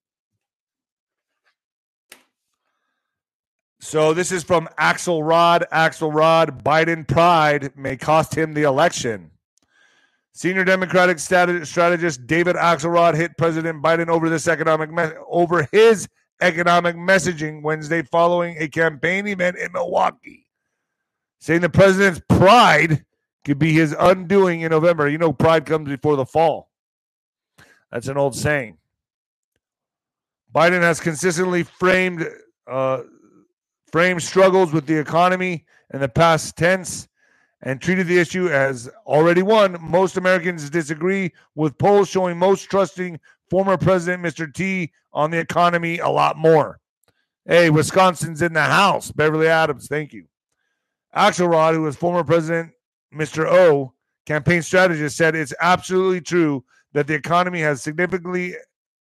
So this is from Axelrod. Axelrod, Biden pride may cost him the election. Senior Democratic strategist David Axelrod hit President Biden over his economic messaging Wednesday following a campaign event in Milwaukee, saying the president's pride could be his undoing in November. You know, pride comes before the fall. That's an old saying. Biden has consistently framed struggles with the economy in the past tense and treated the issue as already won. Most Americans disagree, with polls showing most trusting former President Mr. T on the economy a lot more. Hey, Wisconsin's in the house. Beverly Adams, thank you. Axelrod, who was former President Mr. O, campaign strategist, said it's absolutely true that the economy has significantly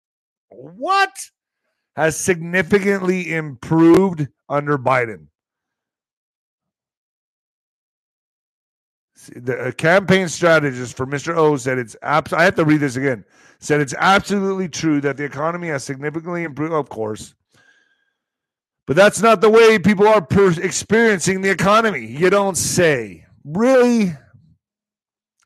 improved under Biden. The campaign strategist for Mr. O said I have to read this again. Said it's absolutely true that the economy has significantly improved, of course. But that's not the way people are experiencing the economy. You don't say. Really?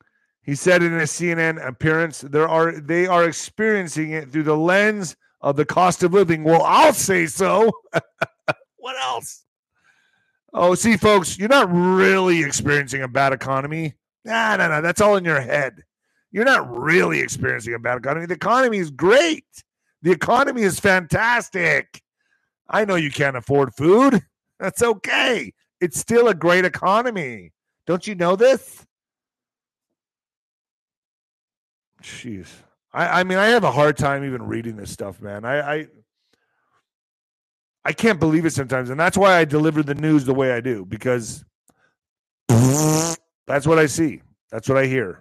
He said in a CNN appearance, they are experiencing it through the lens of the cost of living. Well, I'll say so. What else? Oh, see, folks, you're not really experiencing a bad economy. No. That's all in your head. You're not really experiencing a bad economy. The economy is great. The economy is fantastic. I know you can't afford food. That's okay. It's still a great economy. Don't you know this? Jeez. I mean, I have a hard time even reading this stuff, man. I can't believe it sometimes. And that's why I deliver the news the way I do, because that's what I see. That's what I hear.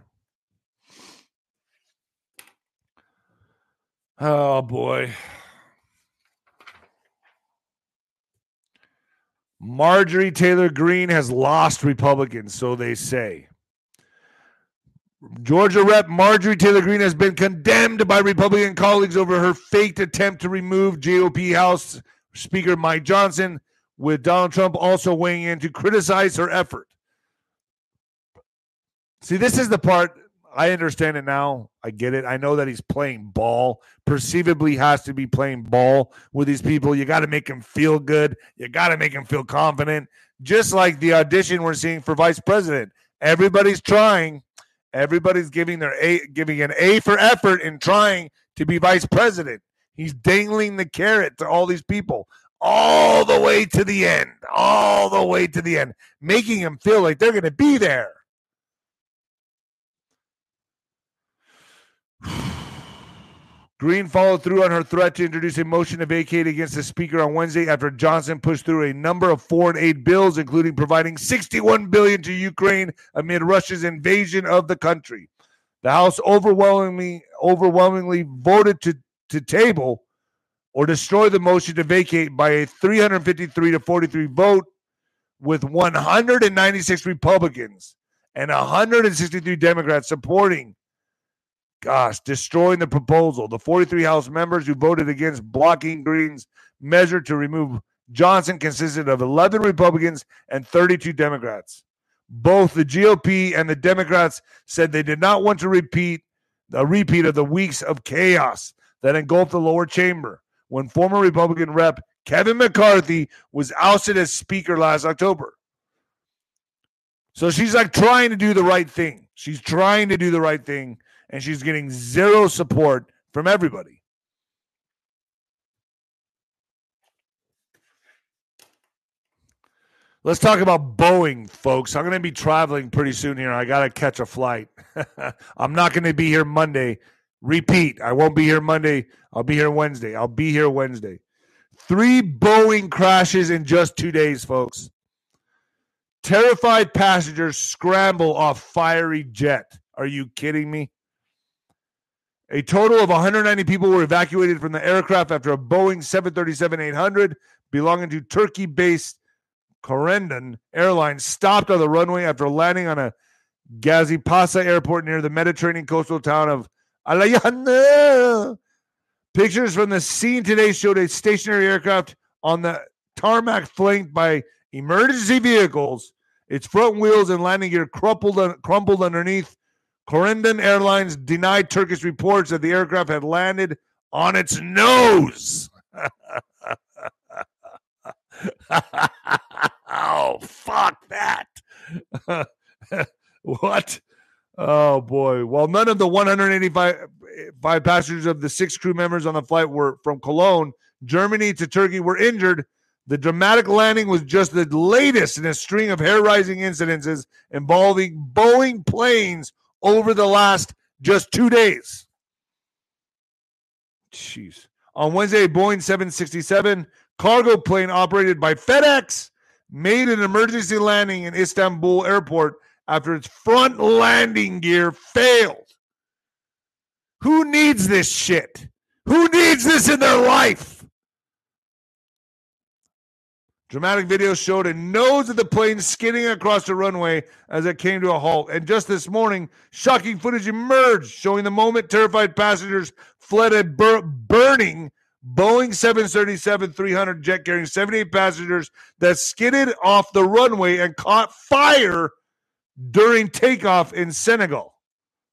Oh, boy. Marjorie Taylor Greene has lost Republicans, so they say. Georgia Rep. Marjorie Taylor Greene has been condemned by Republican colleagues over her faked attempt to remove GOP House Speaker Mike Johnson, with Donald Trump also weighing in to criticize her effort. See, this is the part. I understand it now. I get it. I know that he's playing ball, perceivably has to be playing ball with these people. You got to make him feel good. You got to make him feel confident. Just like the audition we're seeing for vice president. Everybody's trying. Everybody's giving an A for effort in trying to be vice president. He's dangling the carrot to all these people all the way to the end, making them feel like they're going to be there. Greene followed through on her threat to introduce a motion to vacate against the speaker on Wednesday after Johnson pushed through a number of foreign aid bills, including providing $61 billion to Ukraine amid Russia's invasion of the country. The House overwhelmingly voted to table or destroy the motion to vacate by a 353 to 43 vote, with 196 Republicans and 163 Democrats supporting. Destroying the proposal. The 43 House members who voted against blocking Greene's measure to remove Johnson consisted of 11 Republicans and 32 Democrats. Both the GOP and the Democrats said they did not want to repeat of the weeks of chaos that engulfed the lower chamber when former Republican Rep. Kevin McCarthy was ousted as Speaker last October. So she's like trying to do the right thing. And she's getting zero support from everybody. Let's talk about Boeing, folks. I'm going to be traveling pretty soon here. I got to catch a flight. I'm not going to be here Monday. Repeat, I won't be here Monday. I'll be here Wednesday. 3 Boeing crashes in just 2 days, folks. Terrified passengers scramble off fiery jet. Are you kidding me? A total of 190 people were evacuated from the aircraft after a Boeing 737-800 belonging to Turkey-based Corendon Airlines stopped on the runway after landing on a Gazipaşa airport near the Mediterranean coastal town of Alayana. Pictures from the scene today showed a stationary aircraft on the tarmac flanked by emergency vehicles. Its front wheels and landing gear crumpled underneath. Corendon Airlines denied Turkish reports that the aircraft had landed on its nose. Oh, fuck that. What? Oh, boy. While none of the 185 passengers of the 6 crew members on the flight were from Cologne, Germany to Turkey were injured, the dramatic landing was just the latest in a string of hair-raising incidences involving Boeing planes over the last just 2 days. Jeez. On Wednesday, a Boeing 767 cargo plane operated by FedEx made an emergency landing in Istanbul airport after its front landing gear failed. Who needs this shit? Who needs this in their life? Dramatic video showed a nose of the plane skidding across the runway as it came to a halt. And just this morning, shocking footage emerged showing the moment terrified passengers fled a burning Boeing 737-300 jet carrying 78 passengers that skidded off the runway and caught fire during takeoff in Senegal.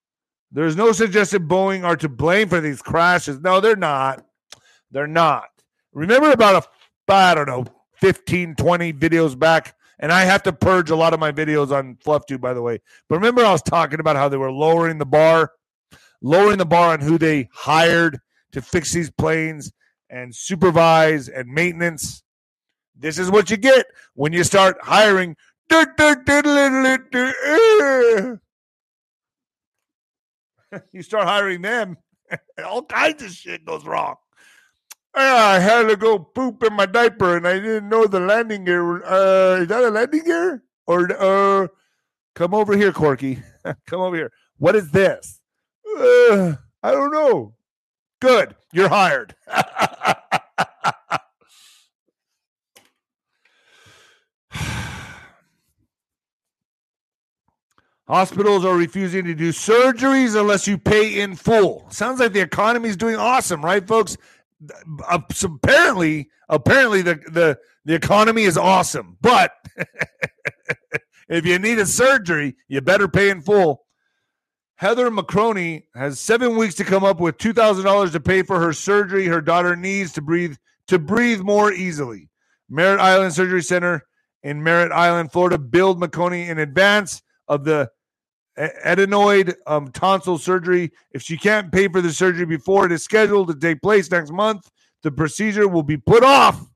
There's no suggestion Boeing are to blame for these crashes. No, they're not. They're not. Remember about I don't know, 15, 20 videos back, and I have to purge a lot of my videos on FluffTube, by the way. But remember I was talking about how they were lowering the bar on who they hired to fix these planes and supervise and maintenance. This is what you get when you start hiring. You start hiring them, all kinds of shit goes wrong. I had to go poop in my diaper, and I didn't know the landing gear. Is that a landing gear? Or come over here, Corky. Come over here. What is this? I don't know. Good. You're hired. Hospitals are refusing to do surgeries unless you pay in full. Sounds like the economy is doing awesome, right, folks? So apparently the economy is awesome. But if you need a surgery, you better pay in full. Heather McCroney has 7 weeks to come up with $2,000 to pay for her surgery her daughter needs to breathe more easily. Merritt Island Surgery Center in Merritt Island, Florida, billed McCroney in advance of the adenoid tonsil surgery. If she can't pay for the surgery before it is scheduled to take place next month, the procedure will be put off.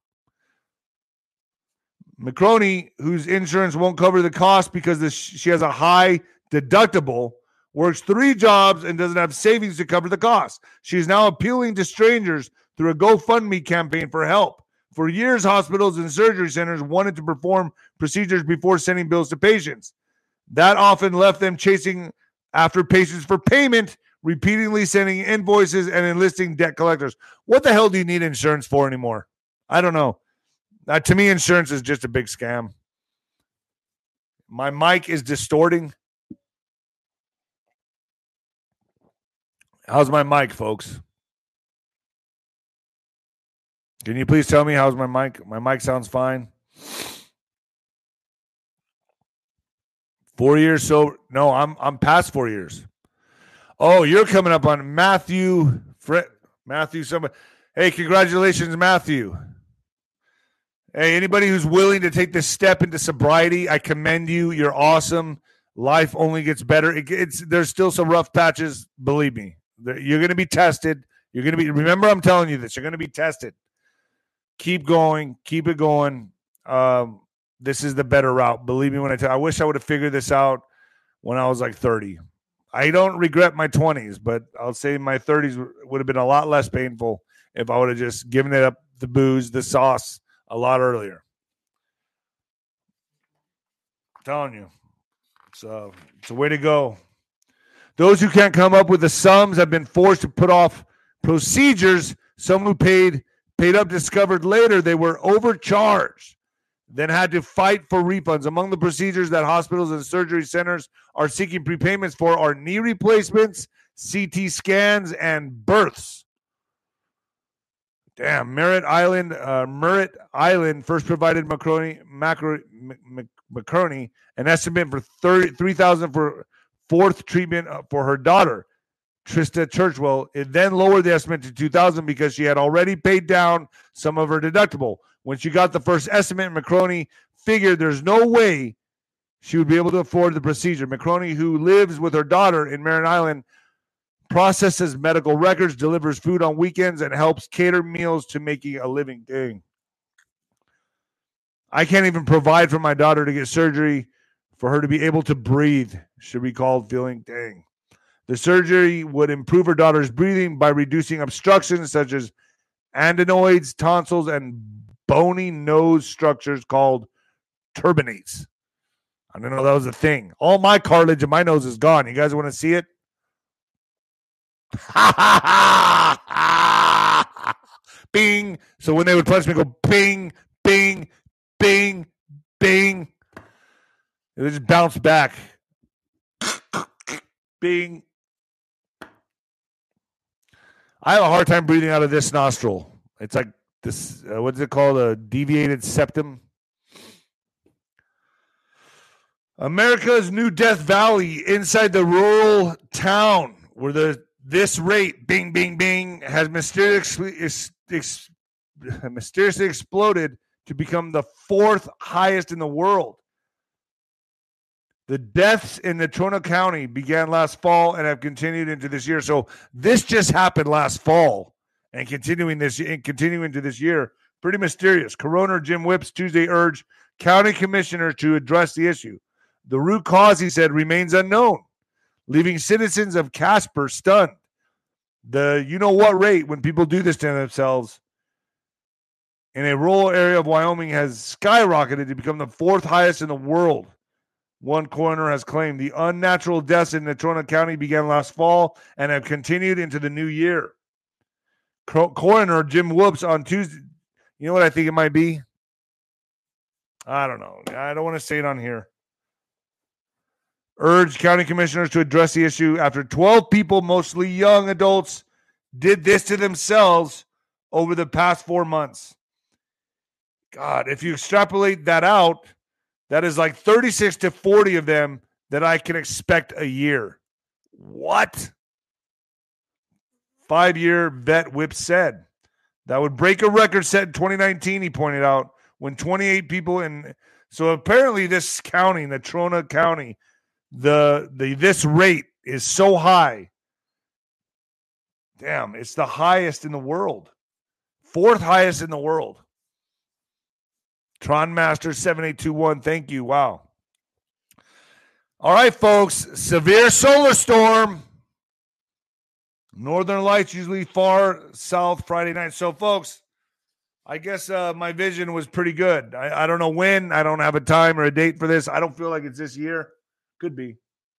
McCroney, whose insurance won't cover the cost because she has a high deductible, works 3 jobs and doesn't have savings to cover the cost. She is now appealing to strangers through a GoFundMe campaign for help. For years, hospitals and surgery centers wanted to perform procedures before sending bills to patients. That often left them chasing after patients for payment, repeatedly sending invoices and enlisting debt collectors. What the hell do you need insurance for anymore? I don't know. To me, insurance is just a big scam. My mic is distorting. How's my mic, folks? Can you please tell me how's my mic? My mic sounds fine. 4 years, so no, I'm past 4 years. Oh, you're coming up on Matthew. Somebody. Hey, congratulations, Matthew. Hey, anybody who's willing to take this step into sobriety, I commend you. You're awesome. Life only gets better. There's still some rough patches. Believe me, you're going to be tested. Remember, I'm telling you this. You're going to be tested. Keep going. Keep it going. This is the better route. Believe me when I tell you. I wish I would have figured this out when I was like 30. I don't regret my 20s, but I'll say my 30s would have been a lot less painful if I would have just given it up, the booze, the sauce, a lot earlier. I'm telling you. So it's a way to go. Those who can't come up with the sums have been forced to put off procedures. Some who paid up discovered later they were overcharged, then had to fight for refunds. Among the procedures that hospitals and surgery centers are seeking prepayments for are knee replacements, CT scans, and births. Damn, Merritt Island first provided McCroney an estimate for $3,000 for fourth treatment for her daughter, Trista Churchwell. It then lowered the estimate to $2,000 because she had already paid down some of her deductible. When she got the first estimate, McCroney figured there's no way she would be able to afford the procedure. McCroney, who lives with her daughter in Merritt Island, processes medical records, delivers food on weekends, and helps cater meals to making a living. Dang. I can't even provide for my daughter to get surgery for her to be able to breathe, she recalled, feeling, dang. The surgery would improve her daughter's breathing by reducing obstructions such as adenoids, tonsils, and bony nose structures called turbinates. I didn't know that was a thing. All my cartilage in my nose is gone. You guys want to see it? Bing. So when they would punch me, go bing, bing, bing, bing. It would just bounce back. Bing. I have a hard time breathing out of this nostril. It's like this, what's it called? A deviated septum. America's new Death Valley inside the rural town where this rate, bing, bing, bing, has mysteriously exploded to become the fourth highest in the world. The deaths in Natrona County began last fall and have continued into this year. So this just happened last fall and continuing into this year. Pretty mysterious. Coroner Jim Whips Tuesday urged county commissioners to address the issue. The root cause, he said, remains unknown, leaving citizens of Casper stunned. The you-know-what rate when people do this to themselves in a rural area of Wyoming has skyrocketed to become the fourth highest in the world. One coroner has claimed the unnatural deaths in Natrona County began last fall and have continued into the new year. Coroner Jim Whoops on Tuesday, you know what I think it might be? I don't know. I don't want to say it on here. Urged county commissioners to address the issue after 12 people, mostly young adults, did this to themselves over the past 4 months. God, if you extrapolate that out, that is like 36 to 40 of them that I can expect a year. What? 5-year vet Whip said. That would break a record set in 2019, he pointed out, when 28 people in... So apparently this county, Natrona County, this rate is so high. Damn, it's the highest in the world. Fourth highest in the world. Tron Master 7821, thank you. Wow. All right, folks. Severe solar storm. Northern Lights usually far south Friday night. So, folks, I guess my vision was pretty good. I don't know when. I don't have a time or a date for this. I don't feel like it's this year. Could be.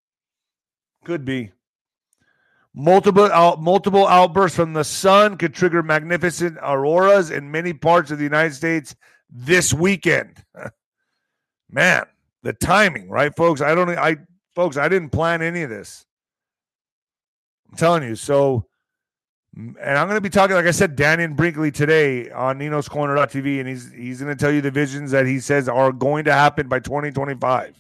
Multiple outbursts from the sun could trigger magnificent auroras in many parts of the United States this weekend. Man, the timing, right, folks? I didn't plan any of this. I'm telling you. So, and I'm going to be talking, like I said, Daniel Brinkley today on Nino'sCorner.tv, and he's going to tell you the visions that he says are going to happen by 2025.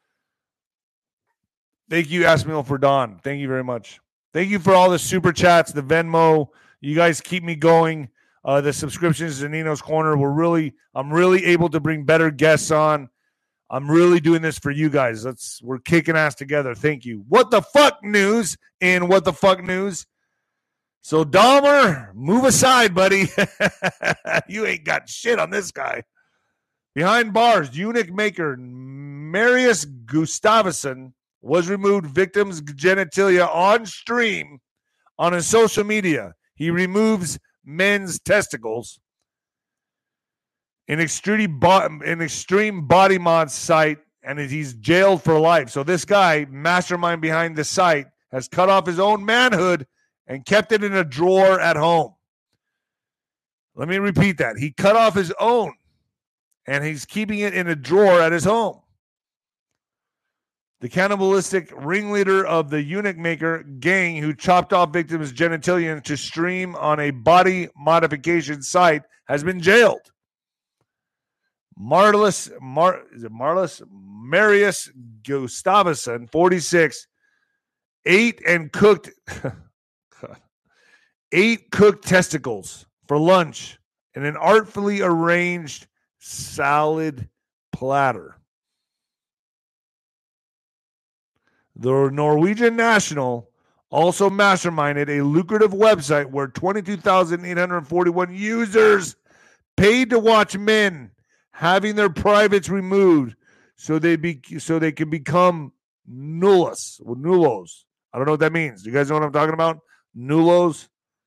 Thank you, Asmil, for Don. Thank you very much. Thank you for all the super chats, the Venmo. You guys keep me going. The subscriptions to Nino's Corner. I'm really able to bring better guests on. I'm really doing this for you guys. We're kicking ass together. Thank you. What the fuck news in What the Fuck News? So Dahmer, move aside, buddy. You ain't got shit on this guy. Behind bars, eunuch maker Marius Gustavsson was removed victim's genitalia on stream on his social media. He removes men's testicles. An extreme body mod site, and he's jailed for life. So this guy, mastermind behind the site, has cut off his own manhood and kept it in a drawer at home. Let me repeat that. He cut off his own, and he's keeping it in a drawer at his home. The cannibalistic ringleader of the eunuch maker gang who chopped off victims' genitalia to stream on a body modification site has been jailed. Marius Gustavsson, 46, ate cooked testicles for lunch in an artfully arranged salad platter. The Norwegian national also masterminded a lucrative website where 22,841 users paid to watch men having their privates removed so they can become nullos. I don't know what that means. You guys know what I'm talking about? Nullos.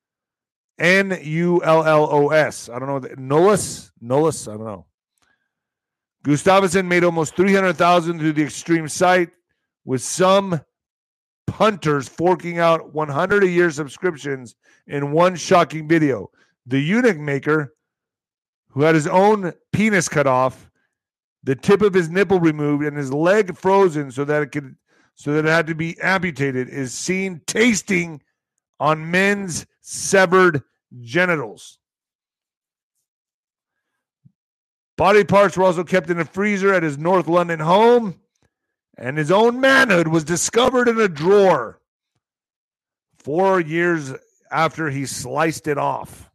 Nullos. I don't know. Nullos. I don't know. Gustavsson made almost 300,000 through the extreme site, with some punters forking out 100 a year subscriptions in one shocking video. The eunuch maker, who had his own penis cut off, the tip of his nipple removed, and his leg frozen so that it had to be amputated, is seen tasting on men's severed genitals. Body parts were also kept in a freezer at his North London home, and his own manhood was discovered in a drawer. 4 years after he sliced it off.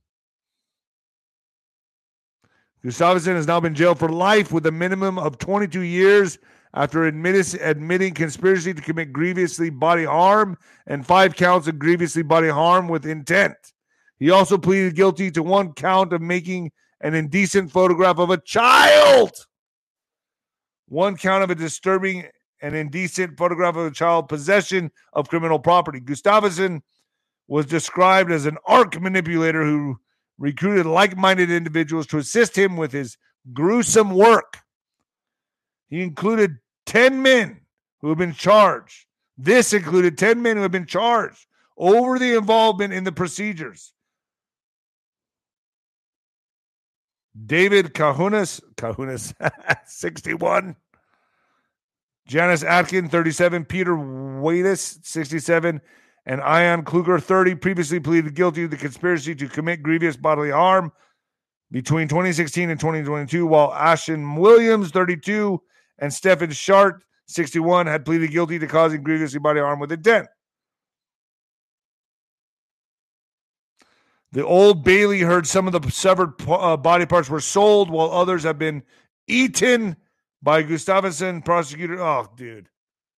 Gustafsson has now been jailed for life with a minimum of 22 years after admitting conspiracy to commit grievously bodily harm and 5 counts of grievously bodily harm with intent. He also pleaded guilty to 1 count of making an indecent photograph of a child, 1 count of a disturbing and indecent photograph of a child, possession of criminal property. Gustafsson was described as an arc manipulator who recruited like-minded individuals to assist him with his gruesome work. He included 10 men who have been charged. This included 10 men who have been charged over the involvement in the procedures. David Kahunas, 61. Janice Atkin, 37. Peter Wadis, 67. And Ian Kluger, 30, previously pleaded guilty to the conspiracy to commit grievous bodily harm between 2016 and 2022, while Ashton Williams, 32, and Stephen Shart, 61, had pleaded guilty to causing grievously bodily harm with intent. The Old Bailey heard some of the severed body parts were sold, while others have been eaten by Gustafsson. Prosecutor, oh, dude.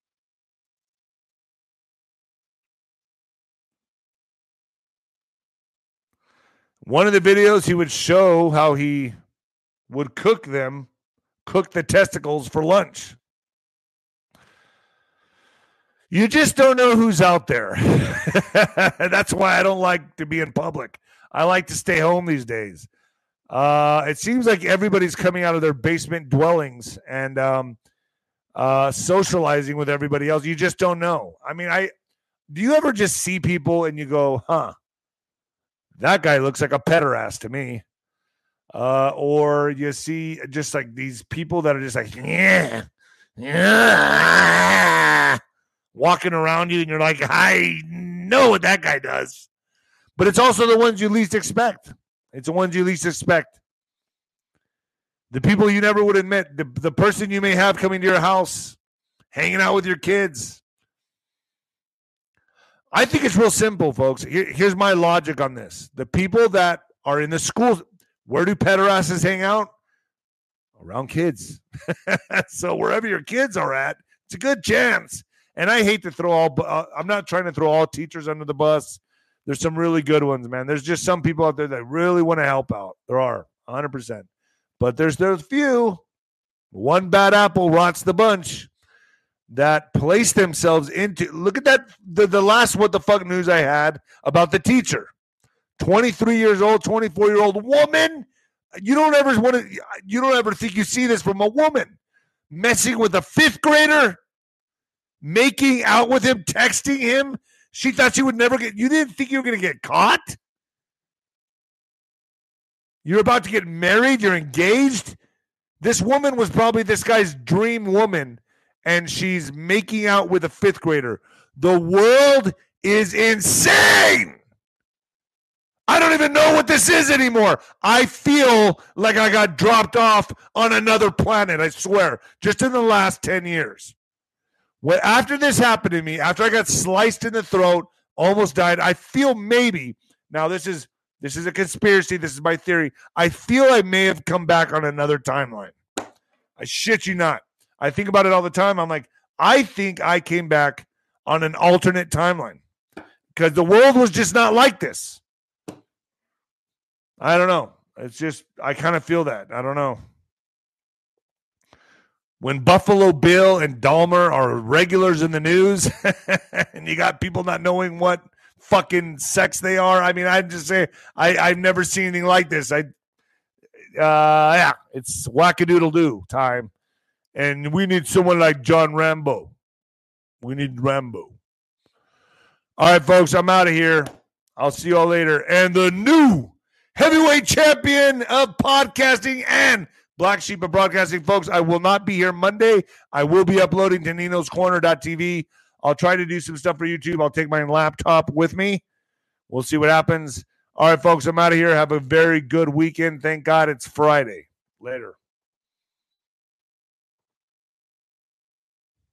One of the videos, he would show how he would cook the testicles for lunch. You just don't know who's out there. That's why I don't like to be in public. I like to stay home these days. It seems like everybody's coming out of their basement dwellings and socializing with everybody else. You just don't know. I mean, do you ever just see people and you go, huh, that guy looks like a pederast to me? Or you see just like these people that are just like, yeah, walking around you, and you're like, I know what that guy does. But it's also the ones you least expect. It's the ones you least expect. The people you never would admit. The person you may have coming to your house, hanging out with your kids. I think it's real simple, folks. Here's my logic on this. The people that are in the schools, where do pederasts hang out? Around kids. So wherever your kids are at, it's a good chance. And I hate to throw I'm not trying to throw all teachers under the bus. There's some really good ones, man. There's just some people out there that really want to help out. There are, 100%. But there's few. One bad apple rots the bunch that place themselves into. Look at that. The last what the fuck news I had about the teacher. 23 years old, 24-year-old woman. You don't ever think you see this from a woman. Messing with a 5th grader. Making out with him, texting him. She thought she would never you didn't think you were going to get caught? You're about to get married. You're engaged. This woman was probably this guy's dream woman, and she's making out with a 5th grader. The world is insane. I don't even know what this is anymore. I feel like I got dropped off on another planet, I swear, just in the last 10 years. After this happened to me, after I got sliced in the throat, almost died, I feel maybe, now this is a conspiracy, this is my theory, I feel I may have come back on another timeline. I shit you not. I think about it all the time. I'm like, I think I came back on an alternate timeline because the world was just not like this. I don't know. It's just, I kind of feel that. I don't know. When Buffalo Bill and Dahmer are regulars in the news and you got people not knowing what fucking sex they are. I mean, I'd just say I've never seen anything like this. Yeah, it's wackadoodle-doo time. And we need someone like John Rambo. We need Rambo. All right, folks, I'm out of here. I'll see you all later. And the new heavyweight champion of podcasting and Black Sheep of Broadcasting, folks, I will not be here Monday. I will be uploading to ninoscorner.tv. I'll try to do some stuff for YouTube. I'll take my laptop with me. We'll see what happens. All right, folks, I'm out of here. Have a very good weekend. Thank God it's Friday. Later.